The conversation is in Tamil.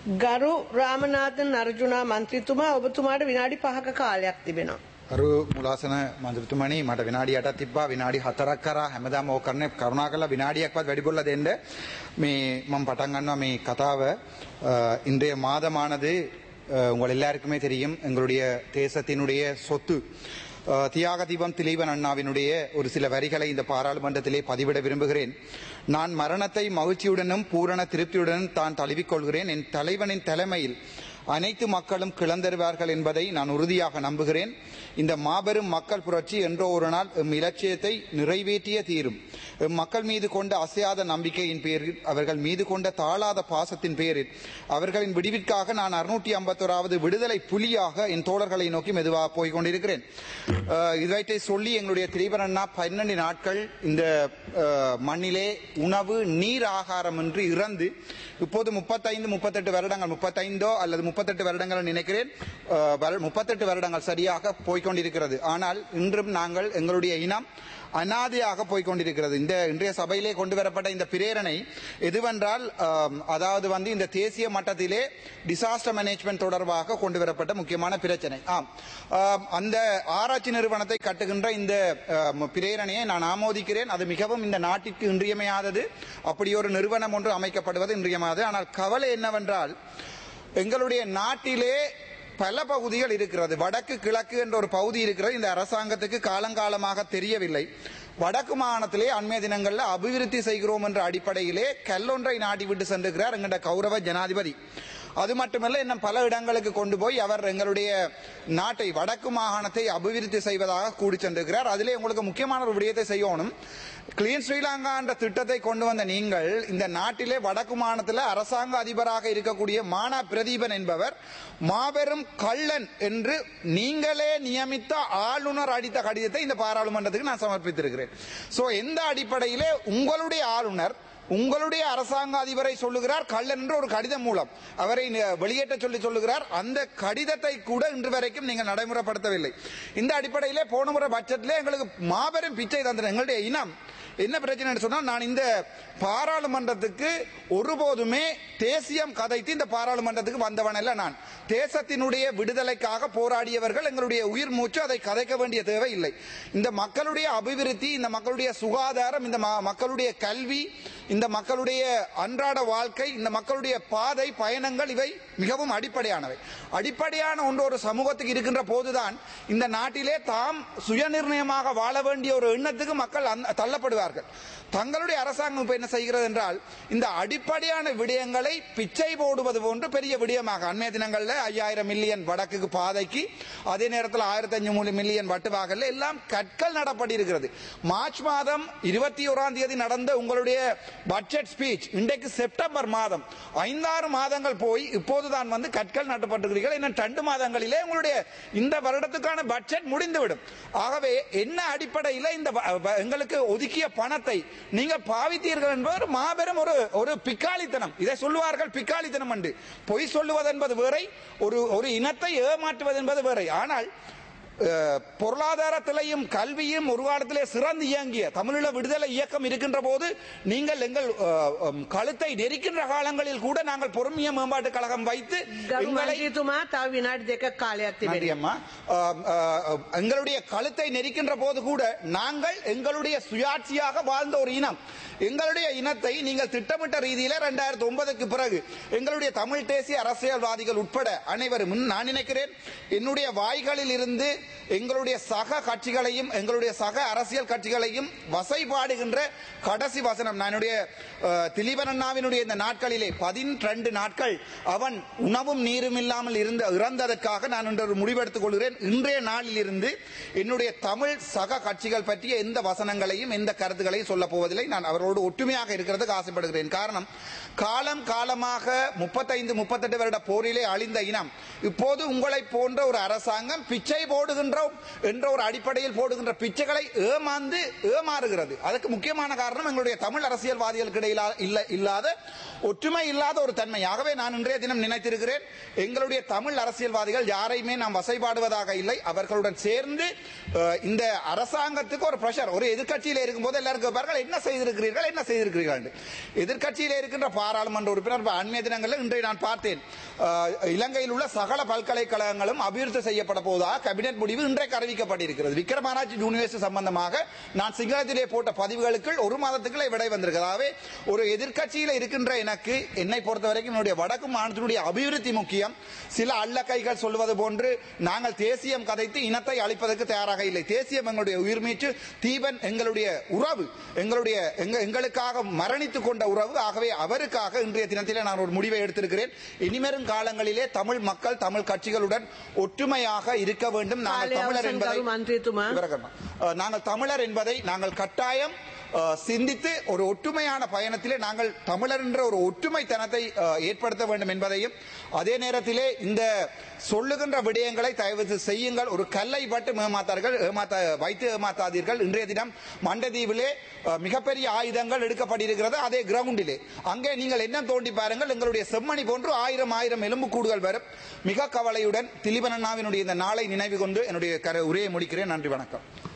ගරු රාමනාථන් අර්ජුනා මන්ත්‍රීතුමා ඔබතුමාට විනාඩි 5ක කාලයක් තිබෙනවා. අරු මුලාසන මන්ත්‍රතුමනි මට විනාඩි 8ක් තිබ්බා විනාඩි 4ක් කරා හැමදාම ඕක කරන්නේ කරුණාකරලා විනාඩියක්වත් වැඩි බොල්ලා දෙන්න මේ මම පටන් ගන්නවා මේ கතාව இன்றைய மாதமானது உங்கள் எல்லாருக்குமே தெரியும் எங்களுடைய தேசத்தினுடைய சொத்து தியாக தீபம் திலீபன் அண்ணாவினுடைய ஒரு சில வரிகளை இந்த பாராளுமன்றத்திலே பதிவிட விரும்புகிறேன். நான் மரணத்தை மகிழ்ச்சியுடனும் பூரண திருப்தியுடனும் தான் தழுவிக்கொள்கிறேன். என் தலைவனின் தலைமையில் அனைத்து மக்களும் கிளந்தருவார்கள் என்பதை நான் உறுதியாக நம்புகிறேன். இந்த மாபெரும் மக்கள் புரட்சி என்றோ ஒரு நாள் எம் இலட்சியத்தை நிறைவேற்றிய தீரும். எம் மக்கள் மீது கொண்ட அசையாத நம்பிக்கையின் பேரில் அவர்கள் மீது கொண்ட தாழாத பாசத்தின் பேரில் அவர்களின் விடுவிற்காக நான் 651வது விடுதலை புலியாக என் தோழர்களை நோக்கி மெதுவாக போய்கொண்டிருக்கிறேன். இதை சொல்லி எங்களுடைய திலீபன் அண்ணா 12 நாட்கள் இந்த மண்ணிலே உணவு நீர் ஆகாரம் என்று இறந்து இப்போது 35-38 வருடங்கள் 35 அல்லது 38 வருடங்கள் நினைக்கிறேன் 38 வருடங்கள் சரியாக போய்கொண்டிருக்கிறது. ஆனால் இன்றும் நாங்கள் எங்களுடைய இனம் அநாதையாக போய்கொண்டிருக்கிறது. இன்றைய சபையிலே கொண்டு வரப்பட்ட இந்த பிரேரணை எதுவென்றால் அதாவது இந்த தேசிய மட்டத்திலே டிசாஸ்டர் மேனேஜ்மெண்ட் தொடர்பாக கொண்டு வரப்பட்ட முக்கியமான பிரச்சனை. அந்த ஆராய்ச்சி நிறுவனத்தை கட்டுகின்ற இந்த பிரேரணையை நான் ஆமோதிக்கிறேன். அது மிகவும் இந்த நாட்டிற்கு இன்றியமையாதது. அப்படி ஒரு நிறுவனம் ஒன்று அமைக்கப்படுவது இன்றியமையாதது. ஆனால் கவலை என்னவென்றால் எங்களுடைய நாட்டிலே பல பகுதிகள் இருக்கிறது. வடக்கு கிழக்கு என்ற ஒரு பகுதி இருக்கிறது. இந்த அரசாங்கத்துக்கு காலங்காலமாக தெரியவில்லை. வடக்கு மாகாணத்திலே அண்மைய தினங்களில் அபிவிருத்தி செய்கிறோம் என்ற அடிப்படையிலே கல்லொன்றை நாட்டி விட்டு சென்றிருக்கிறார் எங்களுடைய கௌரவ ஜனாதிபதி. அது மட்டுமல்ல இன்னும் பல இடங்களுக்கு கொண்டு போய் அவர் எங்களுடைய நாட்டை வடக்கு மாகாணத்தை அபிவிருத்தி செய்வதாக கூடி சென்றிருக்கிறார். அதிலே உங்களுக்கு முக்கியமான ஒரு விடயத்தை செய்யணும். கிளீன் ஸ்ரீலங்கா என்ற திட்டத்தை கொண்டு வந்த நீங்கள் இந்த நாட்டிலே வடக்கு மாகாணத்தில் அரசாங்க அதிபராக இருக்கக்கூடிய மானா பிரதீபன் என்பவர் மாபெரும் கள்ளன் என்று நீங்களே நியமித்த ஆளுநர் அடித்த கடிதத்தை இந்த பாராளுமன்றத்துக்கு நான் சமர்ப்பித்திருக்கிறேன். சோ எந்த அடிப்படையிலே உங்களுடைய ஆளுநர் உங்களுடைய அரசாங்க அதிபரை சொல்லுகிறார் கள்ளன் என்ற ஒரு கடிதம் மூலம் அவரை வெளியேற்ற சொல்லுகிறார். அந்த கடிதத்தை கூட இன்று வரைக்கும் நீங்கள் நடைமுறைப்படுத்தவில்லை. இந்த அடிப்படையிலே போன முறை பட்ஜெட்ல எங்களுக்கு மாபெரும் பிச்சை தந்தது. எங்களுடைய இனம் என்ன பிரச்சனை சொன்னால் நான் இந்த பாராளுமன்றத்துக்கு ஒருபோதுமே தேசியம் கதைத்து இந்த பாராளுமன்றத்துக்கு வந்தவன் அல்ல. நான் தேசத்தினுடைய விடுதலைக்காக போராடியவர்கள் எங்களுடைய உயிர் மூச்சு. அதை கதைக்க வேண்டிய தேவை இல்லை. இந்த மக்களுடைய அபிவிருத்தி, இந்த மக்களுடைய சுகாதாரம், இந்த மக்களுடைய கல்வி, இந்த மக்களுடைய அன்றாட வாழ்க்கை, இந்த மக்களுடைய பாதை பயணங்கள் இவை மிகவும் அடிப்படையானவை. அடிப்படையான ஒன்று ஒரு சமூகத்துக்கு இருக்கின்ற போதுதான் இந்த நாட்டிலே தாம் சுயநிர்ணயமாக வாழ வேண்டிய ஒரு எண்ணத்துக்கு மக்கள் தள்ளப்படுவார்கள். தங்களுடைய அரசாங்கம் இப்ப என்ன செய்கிறது என்றால் இந்த அடிப்படையான விடயங்களை பிச்சை போடுவது போன்று பெரிய விடயமாக அண்மைய தினங்களில் 5000 மில்லியன் வடக்கு பாதைக்கு, அதே நேரத்தில் 1500 மில்லியன் வட்டுவாகல எல்லாம் கற்கள் நடப்படி இருக்கிறது. மார்ச் மாதம் 21ஆம் தேதி நடந்த உங்களுடைய பட்ஜெட் ஸ்பீச் இன்றைக்கு செப்டம்பர் மாதம் 5-6 மாதங்கள் போய் இப்போதுதான் கற்கள் நட்டப்பட்டிருக்கிறீர்கள். இன்னும் 2 மாதங்களிலே உங்களுடைய இந்த வருடத்துக்கான பட்ஜெட் முடிந்துவிடும். ஆகவே என்ன அடிப்படையில் இந்த எங்களுக்கு ஒதுக்கிய பணத்தை நீங்கள் பாவித்தீர்கள் என்பது மாபெரும் ஒரு பிக்காளித்தனம். இதை சொல்லுவார்கள் பிக்காளித்தனம் என்று. பொய் சொல்லுவது என்பது வேறை, ஒரு இனத்தை ஏமாற்றுவது என்பது வேறை. ஆனால் பொருளாதாரத்திலையும் கல்வியும் ஒரு காலத்திலே சிறந்து இயங்கிய தமிழீழ விடுதலை இயக்கம் இருக்கின்ற போது நீங்கள் எங்கள் கழுத்தை நெரிக்கின்ற காலங்களில் கூட நாங்கள் பொறுமைய மேம்பாட்டு கழகம் வைத்து எங்களுடைய கழுத்தை நெரிக்கின்ற போது கூட நாங்கள் எங்களுடைய சுயாட்சியாக வாழ்ந்த ஒரு இனம். எங்களுடைய இனத்தை நீங்கள் திட்டமிட்ட ரீதியில 2009க்கு பிறகு எங்களுடைய தமிழ் தேசிய அரசியல்வாதிகள் உட்பட அனைவரும் நான் நினைக்கிறேன் என்னுடைய வாய்களில் இருந்து எங்களுடைய சக கட்சிகளையும் எங்களுடைய சக அரசியல் கட்சிகளையும் வசைபாடுகின்ற கடைசி வசனம் என்னுடைய திலீபன் அண்ணாவினுடைய இந்த நாட்களிலே 12 நாட்கள் அவன் உணவும் நீரும் இல்லாமல் இறந்ததற்காக நான் ஒரு முடிவெடுத்துக் கொள்கிறேன். இன்றைய நாளில் இருந்து என்னுடைய தமிழ் சக கட்சிகள் பற்றிய எந்த வசனங்களையும் எந்த கருத்துக்களையும் சொல்ல போவதில்லை. நான் அவரோடு ஒற்றுமையாக இருக்கிறதுக்கு ஆசைப்படுகிறேன். காரணம் காலம் காலமாக 35-38 வருட போரிலே அழிந்த இனம் இப்போது உங்களை போன்ற ஒரு அரசாங்கம் பிச்சை போடுகின்ற சொல்லுகின்றோம் என்ற ஒரு அடிப்படையில் போடுகின்ற பிச்சைகளை ஏமாறுகிறது. அதற்கு முக்கியமான காரணம் எங்களுடைய தமிழ் அரசியல்வாதிகளுக்கு இடையில இல்லாத ஒற்றுமை இல்லாத ஒரு தன்மை. ஆகவே நான் இன்றைய தினம் நினைத்திருக்கிறேன், எங்களுடைய தமிழ் அரசியல்வாதிகள் யாரையுமே நாம் வசைபாடுவதாக இல்லை. அவர்களுடன் சேர்ந்து இந்த அரசாங்கத்துக்கு ஒரு பிரஷர், ஒரு எதிர்க்கட்சியில் இருக்கும்போது எல்லாருக்கும் பாருங்கள் என்ன செய்திருக்கிறீர்கள். எதிர்க்கட்சியில் இருக்கின்ற பாராளுமன்ற உறுப்பினர் அண்மைய தினங்களில் இன்றைய நான் பார்த்தேன், இலங்கையில் உள்ள சகல பல்கலைக்கழகங்களும் அபிவிருத்தி செய்யப்பட போவதாக கேபினெட் முடிவு இன்றைக்கு அறிவிக்கப்பட்டிருக்கிறது. விக்ரமாராய்ச்சி யூனிவர்சிட்டி சம்பந்தமாக நான் சிங்களத்திலே போட்ட பதிவுகளுக்கு ஒரு மாதத்துக்குள்ளே விடை வந்திருக்கிறதாவே ஒரு எதிர்க்கட்சியில் இருக்கின்ற எனக்கு என்னை பொறுத்தவரைக்கும் என்னுடைய வடக்கு மாநிலத்தினுடைய அபிவிருத்தி முக்கியம். சில அல்லக்கைகள் சொல்வது போன்று நாங்கள் தேசியம் கதைத்து இனத்தை அழிப்பதற்கு தயாராக இல்லை. தேசியம் எங்களுடைய உயிர்மீச்சு, தீபன் எங்களுடைய உறவு, எங்களுக்காக மரணித்துக் கொண்ட உறவு. ஆகவே அவருக்காக இன்றைய தினத்திலே நான் ஒரு முடிவை எடுத்திருக்கிறேன். இனிமேலும் காலங்களிலே தமிழ் மக்கள் தமிழ் கட்சிகளுடன் ஒற்றுமையாக இருக்க வேண்டும். நாங்கள் தமிழர் என்பதை நாங்கள் கட்டாயம் சிந்தித்து ஒரு ஒற்றுமையான பயணத்திலே நாங்கள் தமிழர் என்ற ஒரு ஒற்றுமைத்தனத்தை ஏற்படுத்த வேண்டும் என்பதையும், அதே நேரத்திலே இந்த சொல்லுகின்ற விடயங்களை தயவு செய்யுங்கள். ஒரு கல்லை பட்டு வைத்து ஏமாத்தாதீர்கள். இன்றைய தினம் மண்டதீவிலே மிகப்பெரிய ஆயுதங்கள் எடுக்கப்பட்டிருக்கிறது. அதே கிரவுண்டிலே அங்கே நீங்கள் என்ன தோண்டி பாருங்கள், எங்களுடைய செம்மணி போன்று ஆயிரம் எலும்பு கூடுகள் வரும். மிக கவலையுடன் திலீபன் அண்ணாவினுடைய இந்த நாளை நினைவு கொண்டு என்னுடைய உரையை முடிக்கிறேன். நன்றி, வணக்கம்.